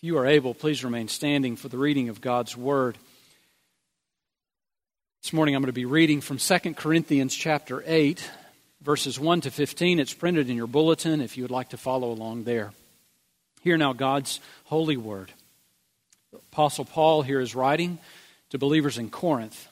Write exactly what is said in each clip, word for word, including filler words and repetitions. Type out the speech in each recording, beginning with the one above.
If you are able, please remain standing for the reading of God's Word. This morning I'm going to be reading from Second Corinthians chapter eight, verses one to fifteen. It's printed in your bulletin if you would like to follow along there. Hear now God's holy Word. The Apostle Paul here is writing to believers in Corinth.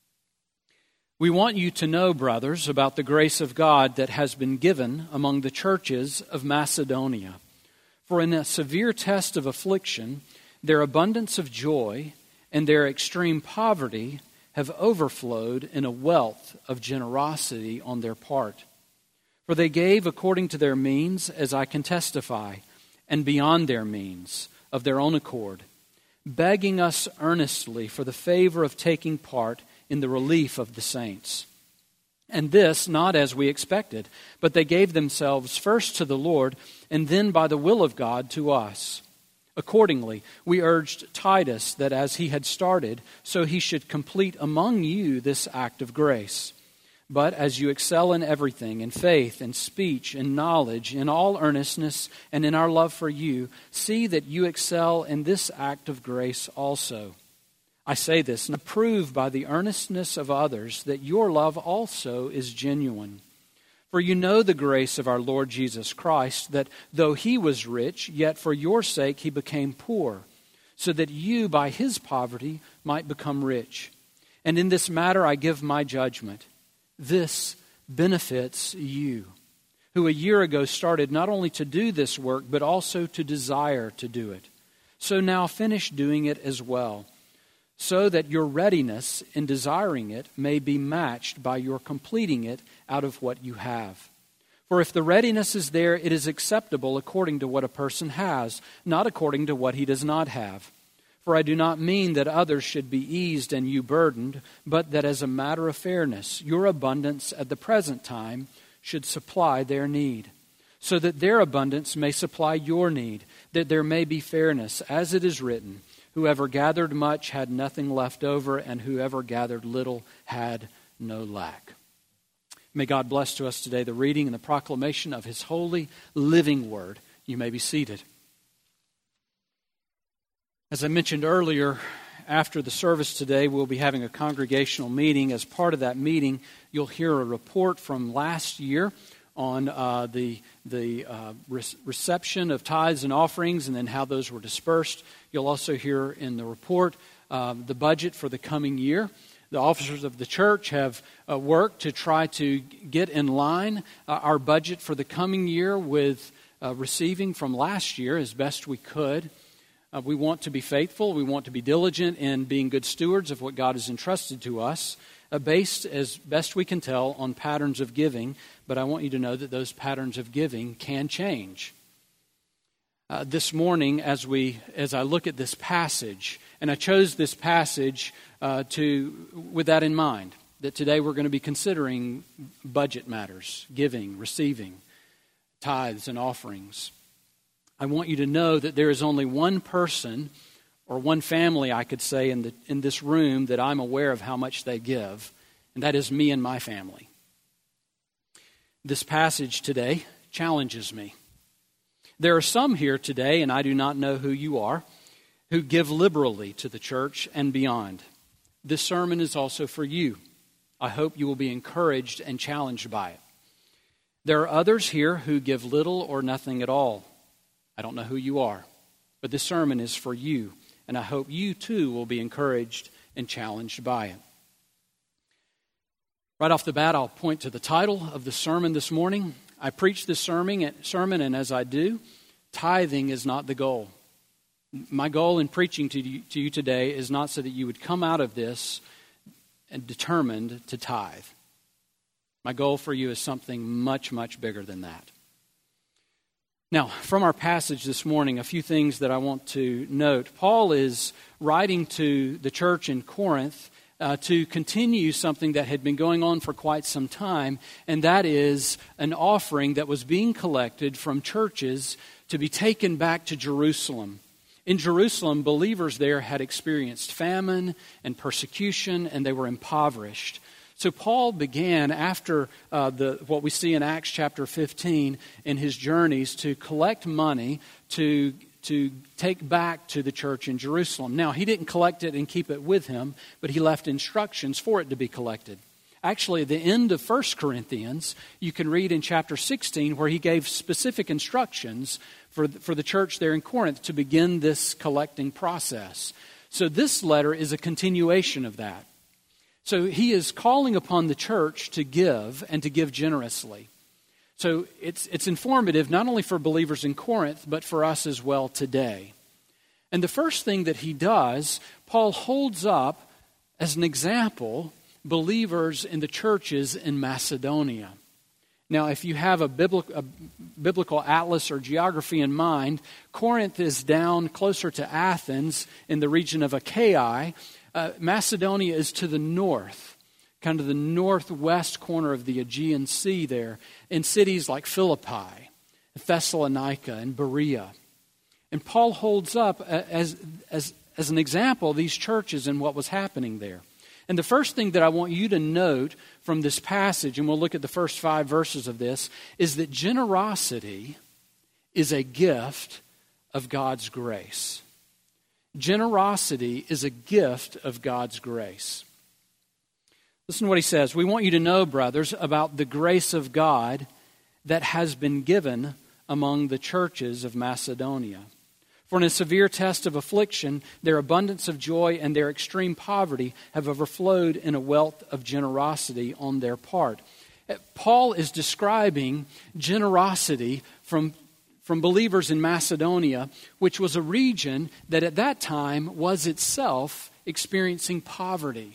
We want you to know, brothers, about the grace of God that has been given among the churches of Macedonia. For in a severe test of affliction, their abundance of joy and their extreme poverty have overflowed in a wealth of generosity on their part. For they gave according to their means, as I can testify, and beyond their means, of their own accord, begging us earnestly for the favor of taking part in the relief of the saints. And this, not as we expected, but they gave themselves first to the Lord, and then by the will of God to us. Accordingly, we urged Titus that as he had started, so he should complete among you this act of grace. But as you excel in everything, in faith, in speech, in knowledge, in all earnestness, and in our love for you, see that you excel in this act of grace also. I say this, and prove by the earnestness of others that your love also is genuine. For you know the grace of our Lord Jesus Christ, that though he was rich, yet for your sake he became poor, so that you by his poverty might become rich. And in this matter I give my judgment. This benefits you, who a year ago started not only to do this work, but also to desire to do it. So now finish doing it as well, so that your readiness in desiring it may be matched by your completing it out of what you have. For if the readiness is there, it is acceptable according to what a person has, not according to what he does not have. For I do not mean that others should be eased and you burdened, but that as a matter of fairness, your abundance at the present time should supply their need, so that their abundance may supply your need, that there may be fairness, as it is written, whoever gathered much had nothing left over, and whoever gathered little had no lack. May God bless to us today the reading and the proclamation of His holy, living Word. You may be seated. As I mentioned earlier, after the service today, we'll be having a congregational meeting. As part of that meeting, you'll hear a report from last year on uh, the the uh, re- reception of tithes and offerings, and then how those were dispersed. You'll also hear in the report uh, the budget for the coming year. The officers of the church have uh, worked to try to get in line uh, our budget for the coming year with uh, receiving from last year as best we could. Uh, we want to be faithful. We want to be diligent in being good stewards of what God has entrusted to us, uh, based, as best we can tell, on patterns of giving. But I want you to know that those patterns of giving can change. Uh, this morning, as we, as I look at this passage, and I chose this passage uh, to with that in mind, that today we're going to be considering budget matters, giving, receiving, tithes and offerings. I want you to know that there is only one person, or one family, I could say, in the in this room that I'm aware of how much they give, and that is me and my family. This passage today challenges me. There are some here today, and I do not know who you are, who give liberally to the church and beyond. This sermon is also for you. I hope you will be encouraged and challenged by it. There are others here who give little or nothing at all. I don't know who you are, but this sermon is for you, and I hope you too will be encouraged and challenged by it. Right off the bat, I'll point to the title of the sermon this morning. I preach this sermon, sermon, and as I do, tithing is not the goal. My goal in preaching to you, to you today is not so that you would come out of this and determined to tithe. My goal for you is something much, much bigger than that. Now, from our passage this morning, a few things that I want to note. Paul is writing to the church in Corinth uh, to continue something that had been going on for quite some time, and that is an offering that was being collected from churches to be taken back to Jerusalem. In Jerusalem, believers there had experienced famine and persecution, and they were impoverished. So Paul began, after uh, the what we see in Acts chapter fifteen, in his journeys to collect money to to take back to the church in Jerusalem. Now, he didn't collect it and keep it with him, but he left instructions for it to be collected. Actually, at the end of First Corinthians, you can read in chapter sixteen where he gave specific instructions for the, for the church there in Corinth to begin this collecting process. So this letter is a continuation of that. So he is calling upon the church to give and to give generously. So it's it's informative not only for believers in Corinth, but for us as well today. And the first thing that he does, Paul holds up as an example believers in the churches in Macedonia. Now, if you have a biblical, a biblical atlas or geography in mind, Corinth is down closer to Athens in the region of Achaia. Uh, Macedonia is to the north, kind of the northwest corner of the Aegean Sea there, in cities like Philippi, Thessalonica, and Berea. And Paul holds up as, as, as an example these churches and what was happening there. And the first thing that I want you to note from this passage, and we'll look at the first five verses of this, is that generosity is a gift of God's grace. Generosity is a gift of God's grace. Listen to what he says. We want you to know, brothers, about the grace of God that has been given among the churches of Macedonia. For in a severe test of affliction, their abundance of joy and their extreme poverty have overflowed in a wealth of generosity on their part. Paul is describing generosity from, from believers in Macedonia, which was a region that at that time was itself experiencing poverty.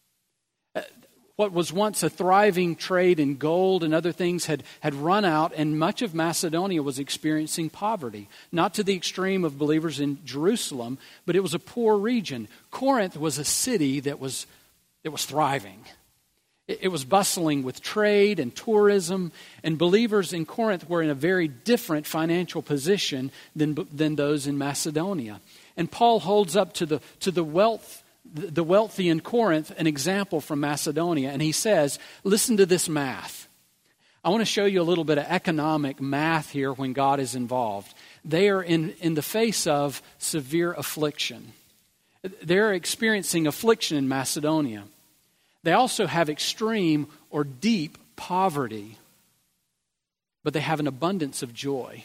What was once a thriving trade in gold and other things had, had run out, and much of Macedonia was experiencing poverty. Not to the extreme of believers in Jerusalem, but it was a poor region. Corinth was a city that was, that was thriving. It, it was bustling with trade and tourism, and believers in Corinth were in a very different financial position than, than those in Macedonia. And Paul holds up to the, to the wealth the wealthy in Corinth an example from Macedonia, and he says, listen to this math. I want to show you a little bit of economic math here when God is involved. They are in, in the face of severe affliction. They're experiencing affliction in Macedonia. They also have extreme or deep poverty, but they have an abundance of joy.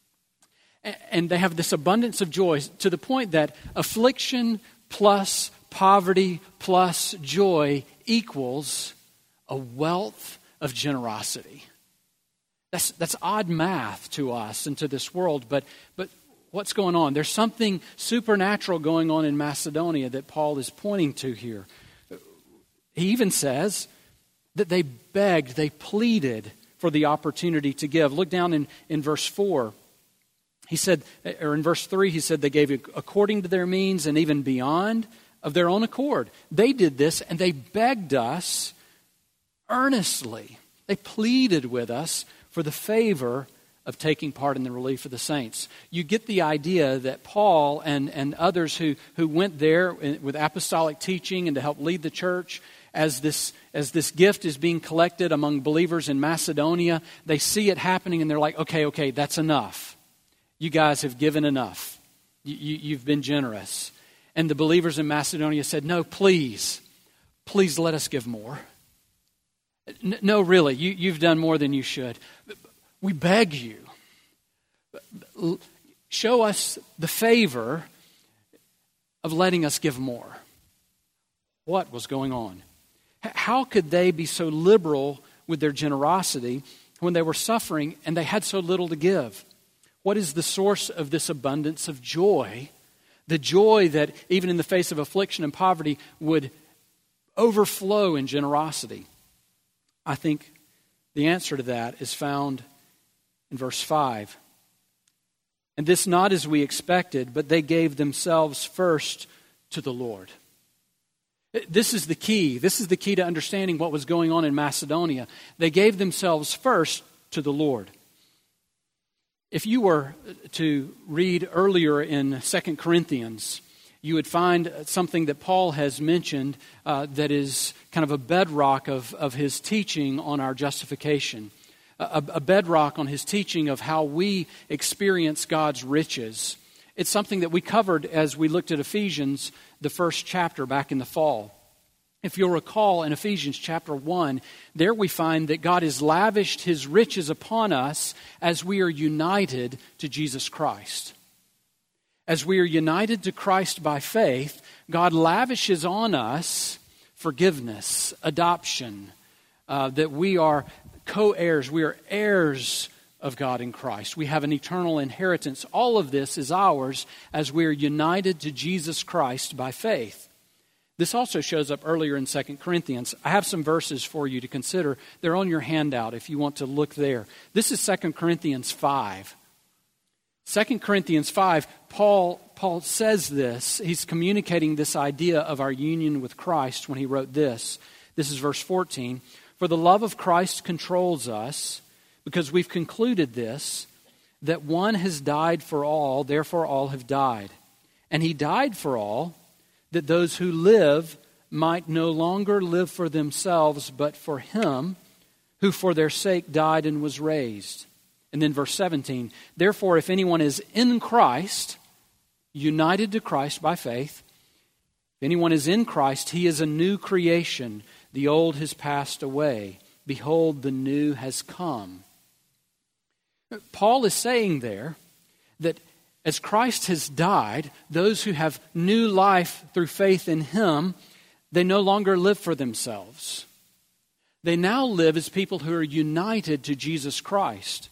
And they have this abundance of joy to the point that affliction plus poverty plus joy equals a wealth of generosity. That's that's odd math to us and to this world, but but what's going on? There's something supernatural going on in Macedonia that Paul is pointing to here. He even says that they begged, they pleaded for the opportunity to give. Look down in, in verse four. He said, or in verse three, he said they gave according to their means and even beyond of their own accord. They did this and they begged us earnestly. They pleaded with us for the favor of taking part in the relief of the saints. You get the idea that Paul and, and others who, who went there with apostolic teaching and to help lead the church, as this, as this gift is being collected among believers in Macedonia, they see it happening and they're like, okay, okay, that's enough. You guys have given enough. You, you, you've been generous. And the believers in Macedonia said, no, please, please let us give more. No, really, you, you've done more than you should. We beg you, show us the favor of letting us give more. What was going on? How could they be so liberal with their generosity when they were suffering and they had so little to give? What is the source of this abundance of joy? The joy that even in the face of affliction and poverty would overflow in generosity. I think the answer to that is found in verse five. And this not as we expected, but they gave themselves first to the Lord. This is the key. This is the key to understanding what was going on in Macedonia. They gave themselves first to the Lord. If you were to read earlier in Second Corinthians, you would find something that Paul has mentioned uh, that is kind of a bedrock of, of his teaching on our justification. A, a bedrock on his teaching of how we experience God's riches It's something that we covered as we looked at Ephesians, the first chapter back in the fall. If you'll recall in Ephesians chapter one, there we find that God has lavished His riches upon us as we are united to Jesus Christ. As we are united to Christ by faith, God lavishes on us forgiveness, adoption, uh, that we are co-heirs, we are heirs of God in Christ. We have an eternal inheritance. All of this is ours as we are united to Jesus Christ by faith. This also shows up earlier in Second Corinthians. I have some verses for you to consider. They're on your handout if you want to look there. This is Second Corinthians five. Second Corinthians five, Paul, Paul says this. He's communicating this idea of our union with Christ when he wrote this. This is verse fourteen. For the love of Christ controls us, because we've concluded this, that one has died for all, therefore all have died. And He died for all, that those who live might no longer live for themselves, but for Him who for their sake died and was raised. And then verse seventeen, therefore if anyone is in Christ, united to Christ by faith, if anyone is in Christ, he is a new creation. The old has passed away. Behold, the new has come. Paul is saying there that as Christ has died, those who have new life through faith in Him, they no longer live for themselves. They now live as people who are united to Jesus Christ.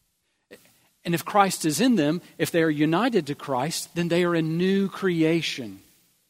And if Christ is in them, if they are united to Christ, then they are a new creation.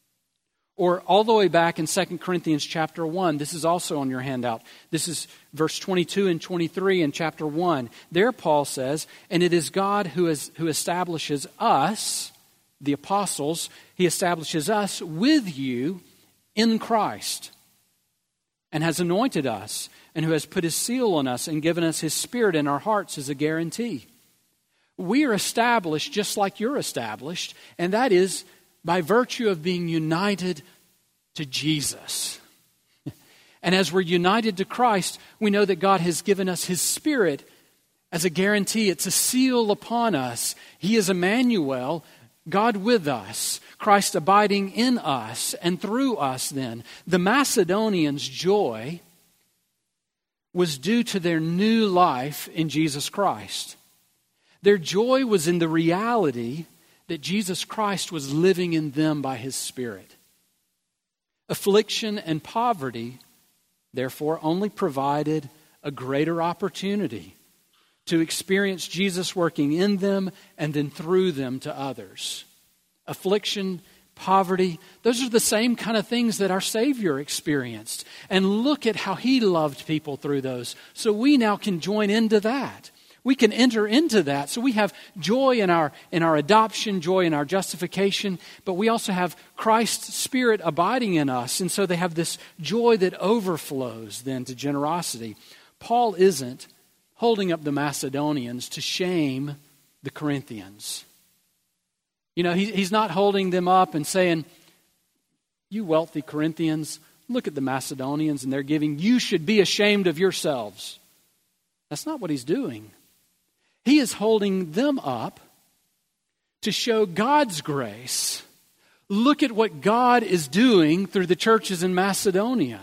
Or all the way back in Second Corinthians chapter one, this is also on your handout. This is verse twenty-two and twenty-three in chapter one. There Paul says, and it is God who is who establishes us, the apostles, He establishes us with you in Christ, and has anointed us, and who has put His seal on us and given us His Spirit in our hearts as a guarantee. We are established just like you're established, and that is by virtue of being united to Jesus. And as we're united to Christ, we know that God has given us His Spirit as a guarantee. It's a seal upon us. He is Emmanuel, God with us, Christ abiding in us and through us then. The Macedonians' joy was due to their new life in Jesus Christ. Their joy was in the reality that Jesus Christ was living in them by His Spirit. Affliction and poverty, therefore, only provided a greater opportunity to experience Jesus working in them and then through them to others. Affliction, poverty, those are the same kind of things that our Savior experienced. And look at how He loved people through those. So we now can join into that. We can enter into that. So we have joy in our in our adoption, joy in our justification, but we also have Christ's Spirit abiding in us. And so they have this joy that overflows then to generosity. Paul isn't holding up the Macedonians to shame the Corinthians. You know, he, he's not holding them up and saying, you wealthy Corinthians, look at the Macedonians and they're giving. You should be ashamed of yourselves. That's not what he's doing. He is holding them up to show God's grace. Look at what God is doing through the churches in Macedonia.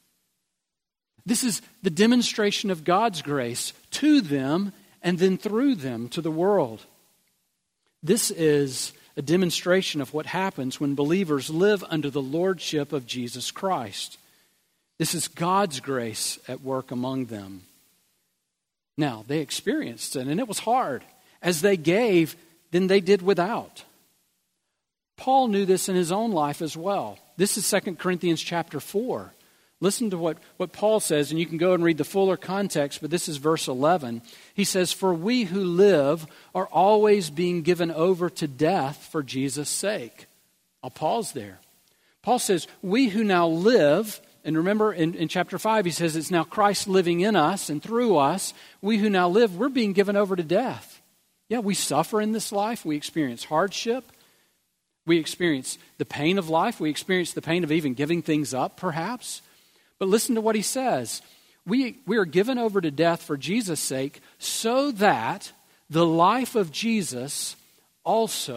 This is the demonstration of God's grace to them and then through them to the world. This is a demonstration of what happens when believers live under the lordship of Jesus Christ. This is God's grace at work among them. Now, they experienced it, and it was hard. As they gave, then they did without. Paul knew this in his own life as well. This is Second Corinthians chapter four. Listen to what, what Paul says, and you can go and read the fuller context, but this is verse eleven. He says, for we who live are always being given over to death for Jesus' sake. I'll pause there. Paul says, we who now live, and remember in, in chapter five, he says it's now Christ living in us and through us. We who now live, we're being given over to death. Yeah, we suffer in this life. We experience hardship. We experience the pain of life. We experience the pain of even giving things up, perhaps. But listen to what he says. We, we are given over to death for Jesus' sake so that the life of Jesus also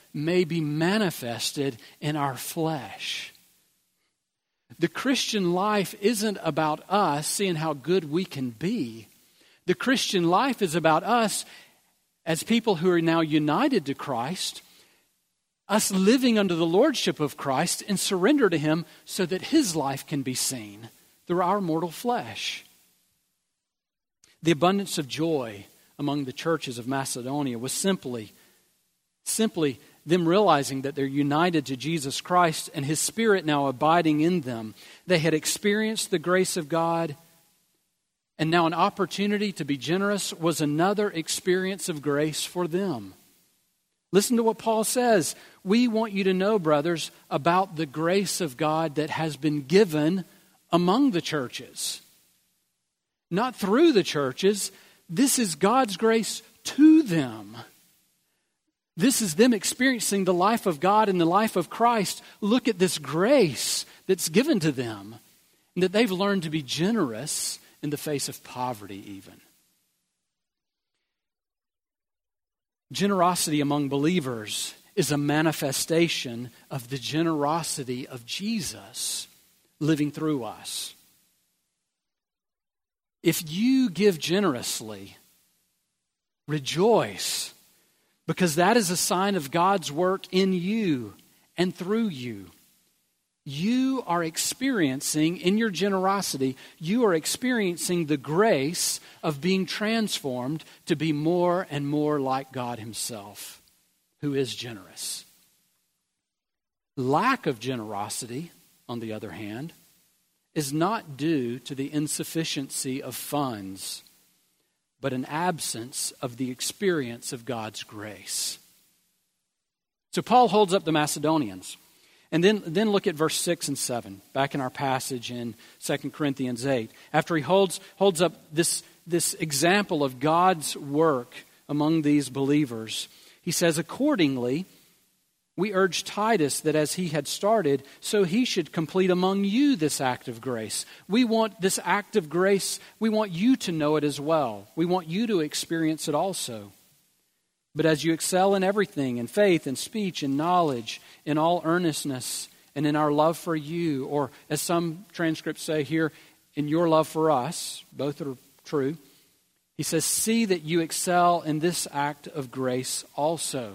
may be manifested in our flesh. The Christian life isn't about us seeing how good we can be. The Christian life is about us as people who are now united to Christ, us living under the lordship of Christ and surrender to Him so that His life can be seen through our mortal flesh. The abundance of joy among the churches of Macedonia was simply, simply them realizing that they're united to Jesus Christ and His Spirit now abiding in them. They had experienced the grace of God, and now an opportunity to be generous was another experience of grace for them. Listen to what Paul says. We want you to know, brothers, about the grace of God that has been given among the churches. Not through the churches. This is God's grace to them. This is them experiencing the life of God and the life of Christ. Look at this grace that's given to them, and that they've learned to be generous in the face of poverty even. Generosity among believers is a manifestation of the generosity of Jesus living through us. If you give generously, rejoice, because that is a sign of God's work in you and through you. You are experiencing, in your generosity, you are experiencing the grace of being transformed to be more and more like God Himself, who is generous. Lack of generosity, on the other hand, is not due to the insufficiency of funds, but an absence of the experience of God's grace. So Paul holds up the Macedonians. And then, then look at verse six and seven, back in our passage in Second Corinthians eight. After he holds, holds up this, this example of God's work among these believers, he says, accordingly, we urge Titus that as he had started, so he should complete among you this act of grace. We want this act of grace, we want you to know it as well. We want you to experience it also. But as you excel in everything, in faith, in speech, in knowledge, in all earnestness, and in our love for you, or as some transcripts say here, in your love for us, both are true, he says, see that you excel in this act of grace also.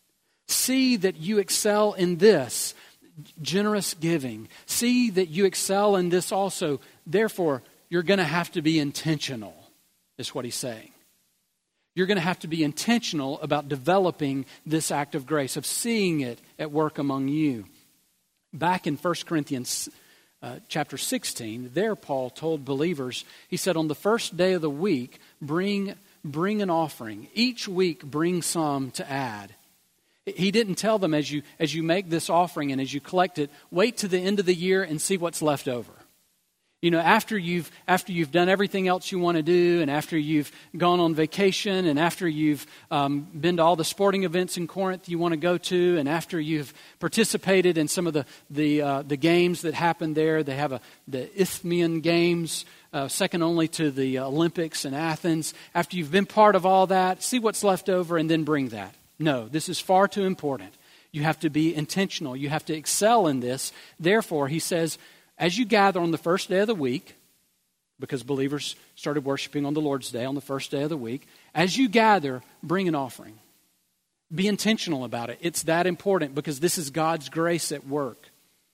See that you excel in this, generous giving. See that you excel in this also. Therefore, you're going to have to be intentional, is what he's saying. You're going to have to be intentional about developing this act of grace, of seeing it at work among you. Back in First Corinthians uh, chapter sixteen, there Paul told believers, he said, on the first day of the week, bring, bring an offering. Each week, bring some to add. He didn't tell them as you, as you make this offering and as you collect it, wait to the end of the year and see what's left over. You know, after you've after you've done everything else you want to do, and after you've gone on vacation, and after you've um, been to all the sporting events in Corinth you want to go to, and after you've participated in some of the the uh, the games that happen there, they have a the Isthmian Games, uh, second only to the Olympics in Athens. After you've been part of all that, see what's left over, and then bring that. No, this is far too important. You have to be intentional. You have to excel in this. Therefore, he says, as you gather on the first day of the week, because believers started worshiping on the Lord's Day, on the first day of the week, as you gather, bring an offering. Be intentional about it. It's that important because this is God's grace at work.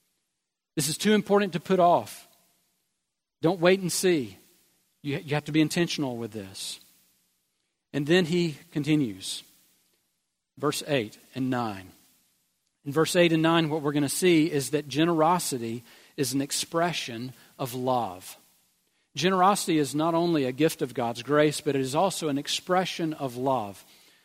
This is too important to put off. Don't wait and see. You, you have to be intentional with this. And then he continues. Verse eight and nine. In verse eight and nine, what we're going to see is that generosity is an expression of love. Generosity is not only a gift of God's grace, but it is also an expression of love.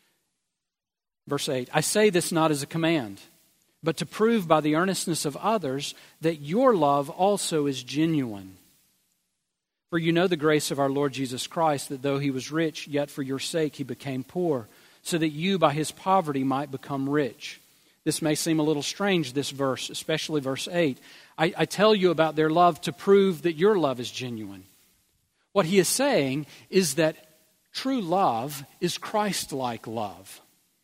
Verse eight, I say this not as a command, but to prove by the earnestness of others that your love also is genuine. For you know the grace of our Lord Jesus Christ, that though he was rich, yet for your sake he became poor, so that you by his poverty might become rich. This may seem a little strange, this verse, especially verse eight. I, I tell you about their love to prove that your love is genuine. What he is saying is that true love is Christ-like love.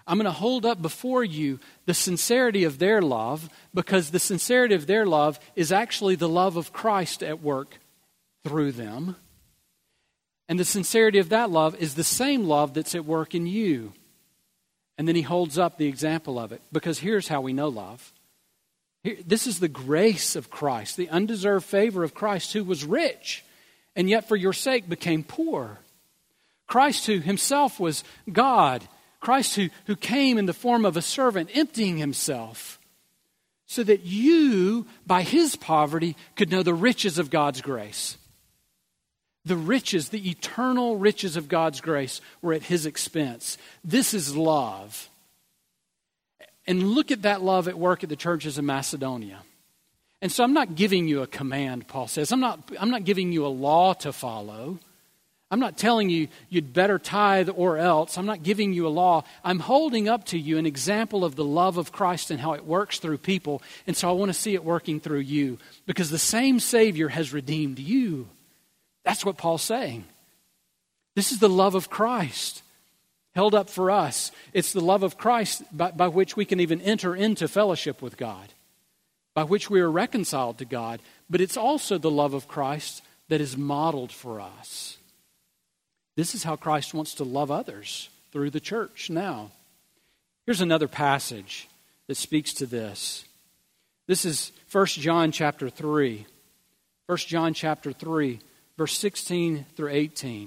I'm going to hold up before you the sincerity of their love, because the sincerity of their love is actually the love of Christ at work through them. And the sincerity of that love is the same love that's at work in you. And then he holds up the example of it, because here's how we know love. Here, this is the grace of Christ, the undeserved favor of Christ, who was rich and yet for your sake became poor. Christ, who himself was God, Christ who, who came in the form of a servant, emptying himself, so that you, by his poverty, could know the riches of God's grace. The riches, the eternal riches of God's grace were at his expense. This is love. And look at that love at work at the churches of Macedonia. And so I'm not giving you a command, Paul says. I'm not, I'm not giving you a law to follow. I'm not telling you you'd better tithe or else. I'm not giving you a law. I'm holding up to you an example of the love of Christ and how it works through people. And so I want to see it working through you, because the same Savior has redeemed you. That's what Paul's saying. This is the love of Christ held up for us. It's the love of Christ by, by which we can even enter into fellowship with God, by which we are reconciled to God. But it's also the love of Christ that is modeled for us. This is how Christ wants to love others, through the church now. Here's another passage that speaks to this. This is First John chapter three. First John chapter three, verse sixteen through eighteen.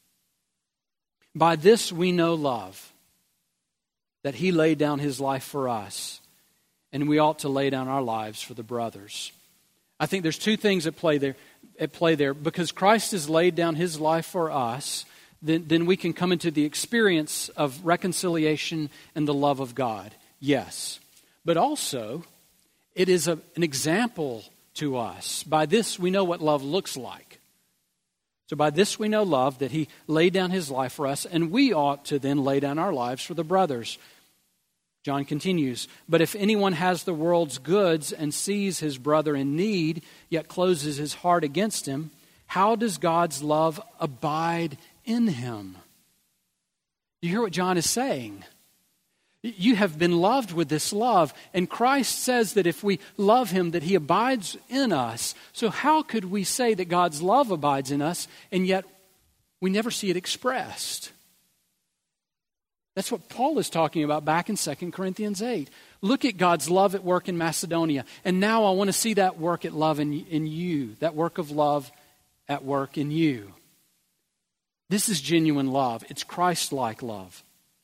By this we know love, that he laid down his life for us, and we ought to lay down our lives for the brothers. I think there's two things at play there. At play there, because Christ has laid down his life for us, then, then we can come into the experience of reconciliation and the love of God. Yes. But also, it is a, an example to us. By this we know what love looks like. So by this we know love, that he laid down his life for us, and we ought to then lay down our lives for the brothers. John continues, but if anyone has the world's goods and sees his brother in need, yet closes his heart against him, how does God's love abide in him? You hear what John is saying? You have been loved with this love, and Christ says that if we love him, that he abides in us. So how could we say that God's love abides in us, and yet we never see it expressed? That's what Paul is talking about back in Second Corinthians eight. Look at God's love at work in Macedonia. And now I want to see that work at love in, in you. That work of love at work in you. This is genuine love. It's Christ-like love.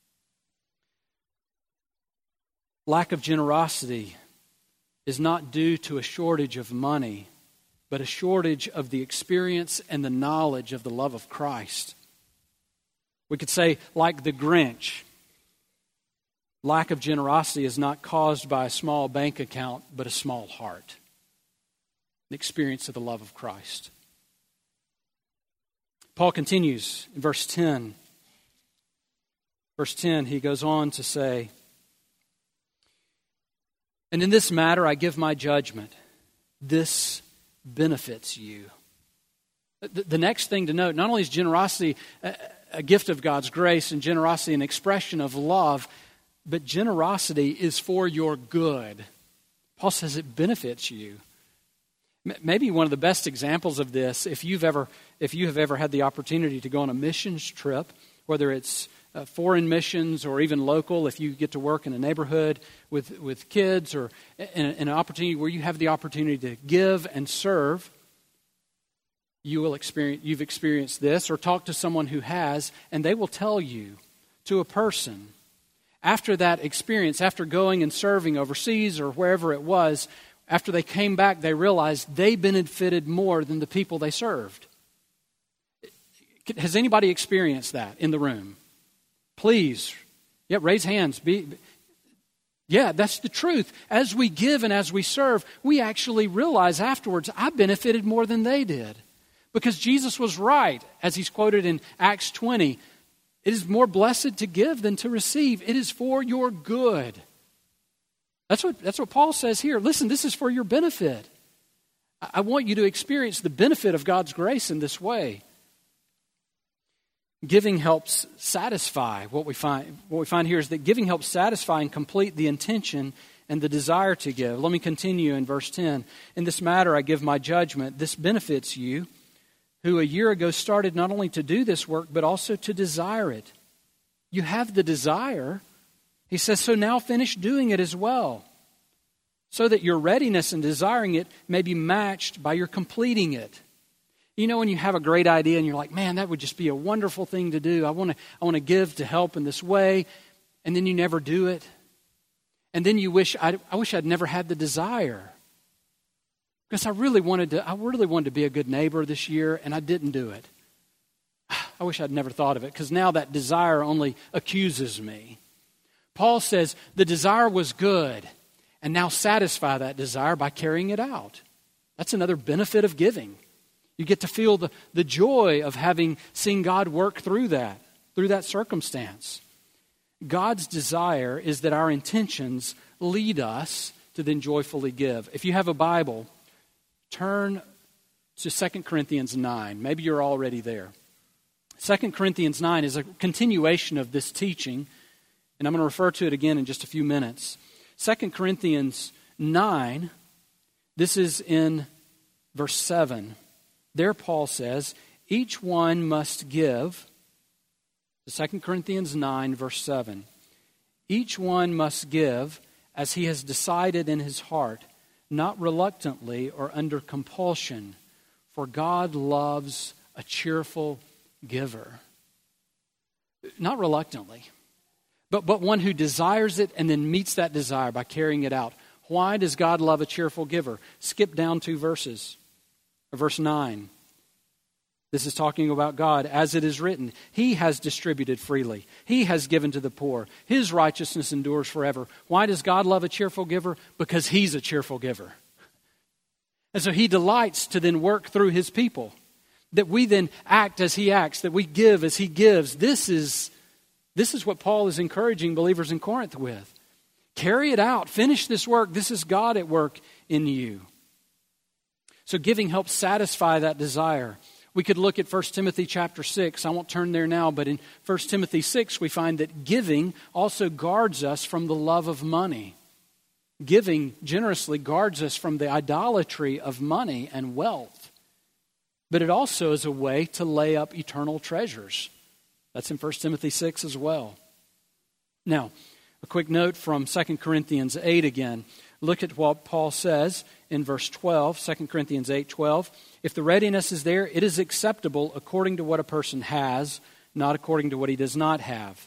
Lack of generosity is not due to a shortage of money, but a shortage of the experience and the knowledge of the love of Christ. We could say, like the Grinch, lack of generosity is not caused by a small bank account, but a small heart. The experience of the love of Christ. Paul continues in verse ten. Verse ten, he goes on to say, and in this matter I give my judgment. This benefits you. The, the next thing to note, not only is generosity a, a gift of God's grace and generosity an expression of love, but generosity is for your good. Paul says it benefits you. Maybe one of the best examples of this, if you've ever, if you have ever had the opportunity to go on a missions trip, whether it's uh, foreign missions or even local, if you get to work in a neighborhood with, with kids, or in, in an opportunity where you have the opportunity to give and serve, you will experience, you've experienced this, or talk to someone who has, and they will tell you, to a person, after that experience, after going and serving overseas or wherever it was, after they came back, they realized they benefited more than the people they served. Has anybody experienced that in the room? Please, yeah, raise hands. Be, yeah, that's the truth. As we give and as we serve, we actually realize afterwards, I benefited more than they did. Because Jesus was right, as he's quoted in Acts twenty. It is more blessed to give than to receive. It is for your good. That's what, that's what Paul says here. Listen, this is for your benefit. I want you to experience the benefit of God's grace in this way. Giving helps satisfy. What we find, what we find here is that giving helps satisfy and complete the intention and the desire to give. Let me continue in verse ten. In this matter I give my judgment. This benefits you, who a year ago started not only to do this work, but also to desire it. You have the desire. He says, so now finish doing it as well, so that your readiness in desiring it may be matched by your completing it. You know, when you have a great idea and you're like, man, that would just be a wonderful thing to do. I want to I want to give to help in this way. And then you never do it. And then you wish, I, I wish I'd never had the desire. Because I really wanted to, I really wanted to be a good neighbor this year, and I didn't do it. I wish I'd never thought of it, because now that desire only accuses me. Paul says the desire was good, and now satisfy that desire by carrying it out. That's another benefit of giving. You get to feel the, the joy of having seen God work through that, through that circumstance. God's desire is that our intentions lead us to then joyfully give. If you have a Bible, turn to Second Corinthians nine. Maybe you're already there. Second Corinthians nine is a continuation of this teaching, and I'm going to refer to it again in just a few minutes. Second Corinthians nine, this is in verse seven. There Paul says, each one must give, Second Corinthians nine, verse seven. Each one must give as he has decided in his heart, not reluctantly or under compulsion, for God loves a cheerful giver. Not reluctantly, but, but one who desires it and then meets that desire by carrying it out. Why does God love a cheerful giver? Skip down two verses. Verse nine. This is talking about God. As it is written, He has distributed freely. He has given to the poor. His righteousness endures forever. Why does God love a cheerful giver? Because He's a cheerful giver. And so He delights to then work through His people. That we then act as He acts. That we give as He gives. This is, this is what Paul is encouraging believers in Corinth with. Carry it out. Finish this work. This is God at work in you. So giving helps satisfy that desire. We could look at First Timothy chapter six. I won't turn there now, but in First Timothy six we find that giving also guards us from the love of money. Giving generously guards us from the idolatry of money and wealth. But it also is a way to lay up eternal treasures. That's in First Timothy six as well. Now, a quick note from Second Corinthians eight again. Look at what Paul says in verse twelve, Second Corinthians eight twelve. If the readiness is there, it is acceptable according to what a person has, not according to what he does not have.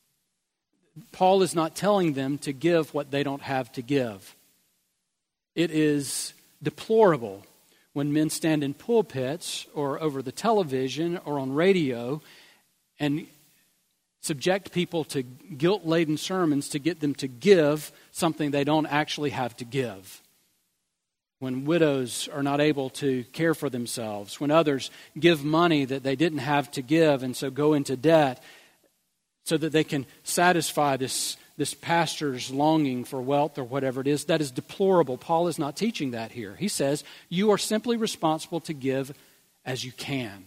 Paul is not telling them to give what they don't have to give. It is deplorable when men stand in pulpits or over the television or on radio and subject people to guilt-laden sermons to get them to give something they don't actually have to give. When widows are not able to care for themselves, when others give money that they didn't have to give and so go into debt so that they can satisfy this, this pastor's longing for wealth or whatever it is, that is deplorable. Paul is not teaching that here. He says, you are simply responsible to give as you can.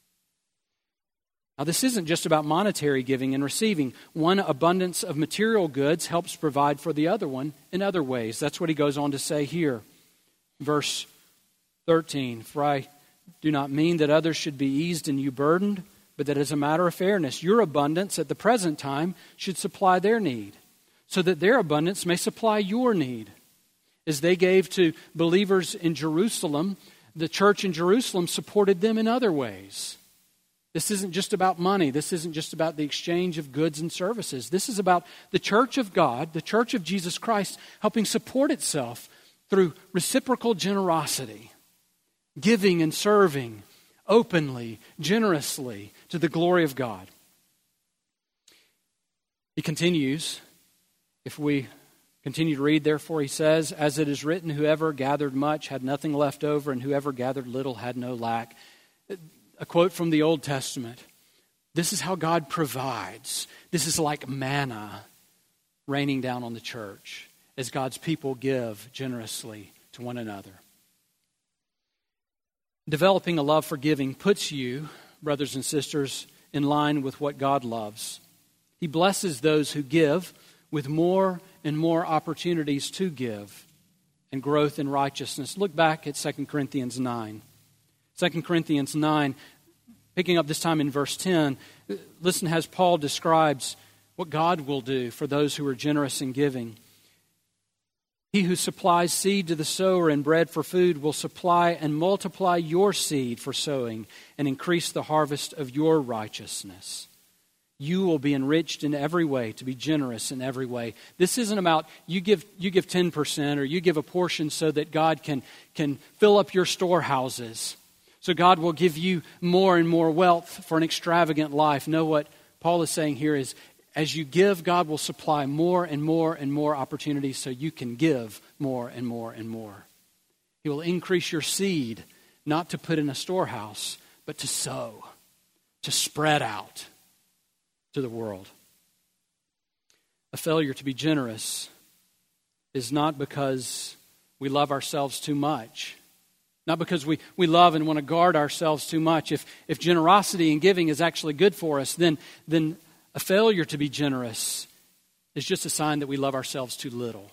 Now, this isn't just about monetary giving and receiving. One abundance of material goods helps provide for the other one in other ways. That's what he goes on to say here. Verse thirteen, for I do not mean that others should be eased and you burdened, but that as a matter of fairness, your abundance at the present time should supply their need, so that their abundance may supply your need. As they gave to believers in Jerusalem, the church in Jerusalem supported them in other ways. This isn't just about money. This isn't just about the exchange of goods and services. This is about the church of God, the church of Jesus Christ, helping support itself through reciprocal generosity, giving and serving openly, generously to the glory of God. He continues, if we continue to read, therefore he says, as it is written, whoever gathered much had nothing left over, and whoever gathered little had no lack. A quote from the Old Testament. This is how God provides. This is like manna raining down on the church as God's people give generously to one another. Developing a love for giving puts you, brothers and sisters, in line with what God loves. He blesses those who give with more and more opportunities to give and growth in righteousness. Look back at Second Corinthians nine. Second Corinthians nine, picking up this time in verse ten, listen as Paul describes what God will do for those who are generous in giving. He who supplies seed to the sower and bread for food will supply and multiply your seed for sowing and increase the harvest of your righteousness. You will be enriched in every way, to be generous in every way. This isn't about you give you give ten percent or you give a portion so that God can, can fill up your storehouses. So God will give you more and more wealth for an extravagant life. No, what Paul is saying here is, as you give, God will supply more and more and more opportunities so you can give more and more and more. He will increase your seed, not to put in a storehouse, but to sow, to spread out to the world. A failure to be generous is not because we love ourselves too much, not because we, we love and want to guard ourselves too much. If, if generosity and giving is actually good for us, then then a failure to be generous is just a sign that we love ourselves too little.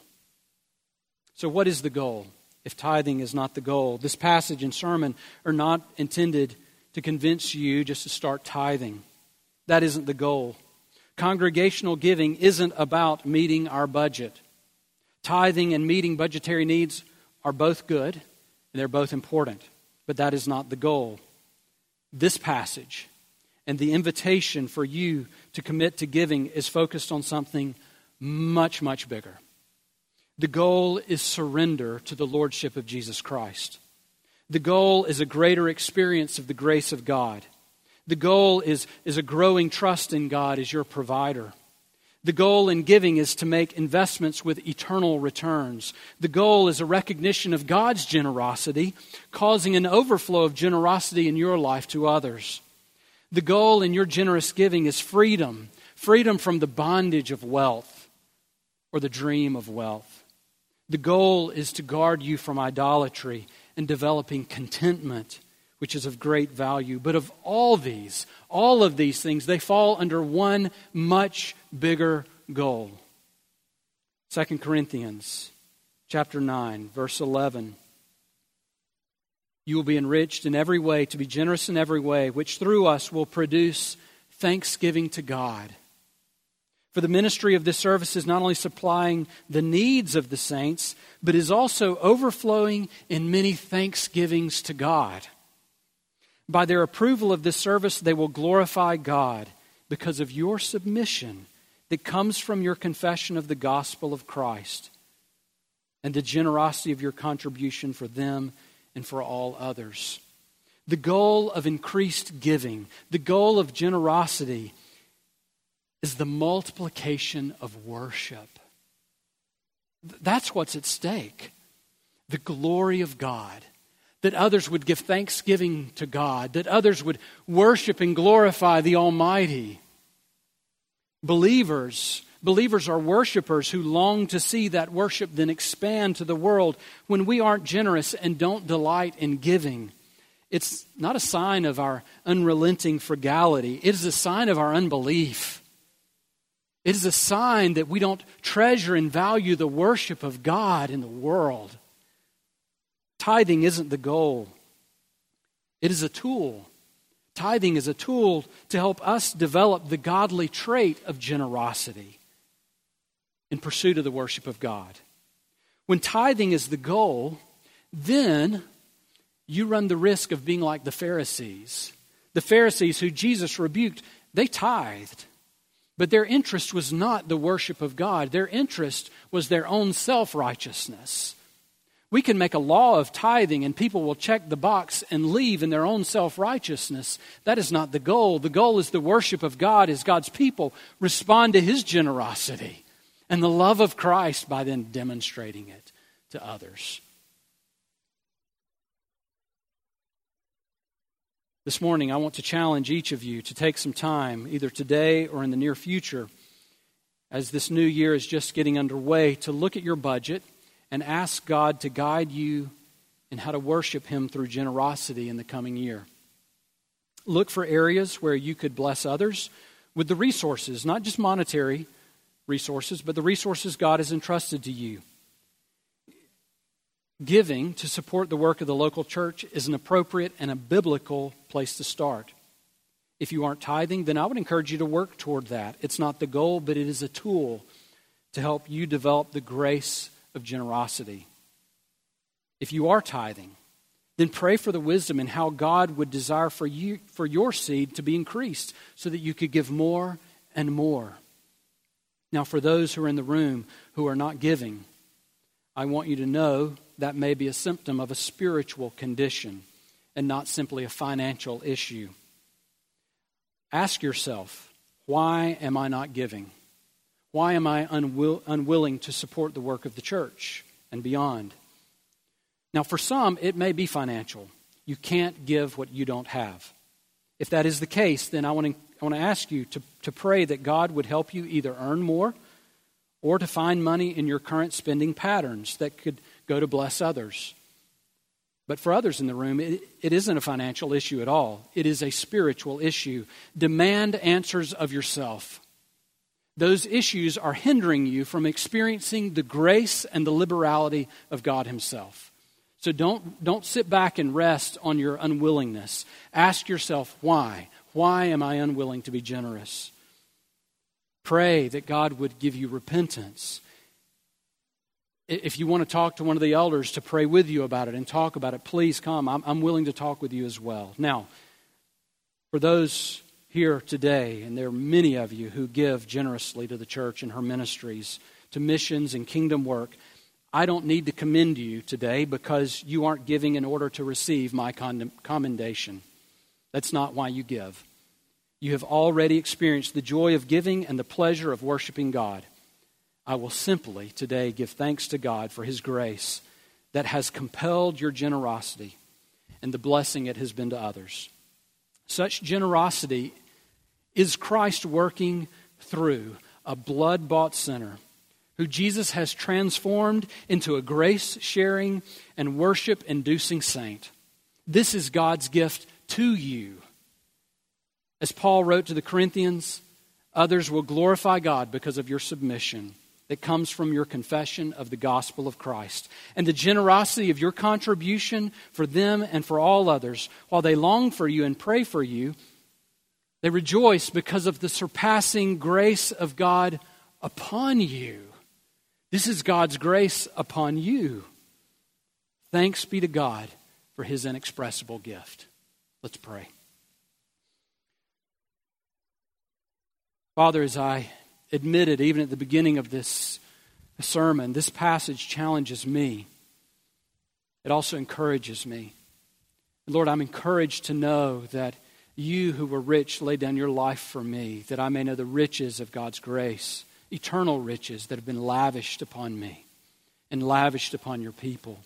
So what is the goal if tithing is not the goal? This passage and sermon are not intended to convince you just to start tithing. That isn't the goal. Congregational giving isn't about meeting our budget. Tithing and meeting budgetary needs are both good, and they're both important, but that is not the goal. This passage and the invitation for you to commit to giving is focused on something much, much bigger. The goal is surrender to the Lordship of Jesus Christ. The goal is a greater experience of the grace of God. The goal is, is a growing trust in God as your provider. The goal in giving is to make investments with eternal returns. The goal is a recognition of God's generosity, causing an overflow of generosity in your life to others. The goal in your generous giving is freedom, freedom from the bondage of wealth or the dream of wealth. The goal is to guard you from idolatry and developing contentment, which is of great value. But of all these, all of these things, they fall under one much bigger goal. Second Corinthians chapter nine, verse eleven. You will be enriched in every way, to be generous in every way, which through us will produce thanksgiving to God. For the ministry of this service is not only supplying the needs of the saints, but is also overflowing in many thanksgivings to God. By their approval of this service, they will glorify God because of your submission that comes from your confession of the gospel of Christ and the generosity of your contribution for them and for all others. The goal of increased giving, the goal of generosity, is the multiplication of worship. That's what's at stake. The glory of God. That others would give thanksgiving to God. That others would worship and glorify the Almighty. Believers, believers are worshipers who long to see that worship then expand to the world. When we aren't generous and don't delight in giving, it's not a sign of our unrelenting frugality. It is a sign of our unbelief. It is a sign that we don't treasure and value the worship of God in the world. Tithing isn't the goal. It is a tool. Tithing is a tool to help us develop the godly trait of generosity in pursuit of the worship of God. When tithing is the goal, then you run the risk of being like the Pharisees. The Pharisees who Jesus rebuked, they tithed. But their interest was not the worship of God. Their interest was their own self-righteousness. We can make a law of tithing and people will check the box and leave in their own self-righteousness. That is not the goal. The goal is the worship of God as God's people respond to His generosity and the love of Christ by then demonstrating it to others. This morning, I want to challenge each of you to take some time, either today or in the near future, as this new year is just getting underway, to look at your budget and ask God to guide you in how to worship Him through generosity in the coming year. Look for areas where you could bless others with the resources, not just monetary resources, but the resources God has entrusted to you. Giving to support the work of the local church is an appropriate and a biblical place to start. If you aren't tithing, then I would encourage you to work toward that. It's not the goal, but it is a tool to help you develop the grace of generosity. If you are tithing, then pray for the wisdom in how God would desire for you, for your seed to be increased so that you could give more and more. Now, for those who are in the room who are not giving, I want you to know that may be a symptom of a spiritual condition and not simply a financial issue. Ask yourself, why am I not giving? Why am I unwill- unwilling to support the work of the church and beyond? Now, for some, it may be financial. You can't give what you don't have. If that is the case, then I want to I want to ask you to, to pray that God would help you either earn more or to find money in your current spending patterns that could go to bless others. But for others in the room, it, it isn't a financial issue at all. It is a spiritual issue. Demand answers of yourself. Those issues are hindering you from experiencing the grace and the liberality of God Himself. So don't, don't sit back and rest on your unwillingness. Ask yourself, why? Why am I unwilling to be generous? Pray that God would give you repentance. If you want to talk to one of the elders to pray with you about it and talk about it, please come. I'm, I'm willing to talk with you as well. Now, for those here today, and there are many of you who give generously to the church and her ministries, to missions and kingdom work, I don't need to commend you today because you aren't giving in order to receive my commendation. That's not why you give. You have already experienced the joy of giving and the pleasure of worshiping God. I will simply today give thanks to God for His grace that has compelled your generosity and the blessing it has been to others. Such generosity is Christ working through a blood-bought sinner who Jesus has transformed into a grace-sharing and worship-inducing saint. This is God's gift to you. As Paul wrote to the Corinthians, others will glorify God because of your submission that comes from your confession of the gospel of Christ and the generosity of your contribution for them and for all others. While they long for you and pray for you, they rejoice because of the surpassing grace of God upon you. This is God's grace upon you. Thanks be to God for His inexpressible gift. Let's pray. Father, as I admitted even at the beginning of this sermon, this passage challenges me. It also encourages me. Lord, I'm encouraged to know that you who were rich laid down your life for me, that I may know the riches of God's grace, eternal riches that have been lavished upon me and lavished upon your people.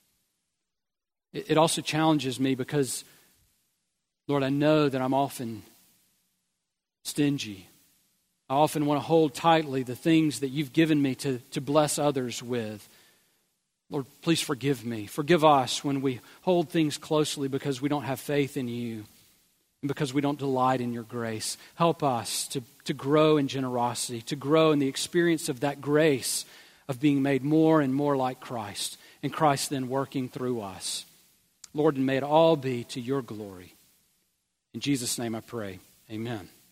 It also challenges me because, Lord, I know that I'm often stingy. I often want to hold tightly the things that you've given me to, to bless others with. Lord, please forgive me. Forgive us when we hold things closely because we don't have faith in you and because we don't delight in your grace. Help us to, to grow in generosity, to grow in the experience of that grace of being made more and more like Christ, and Christ then working through us. Lord, and may it all be to your glory. In Jesus' name I pray. Amen.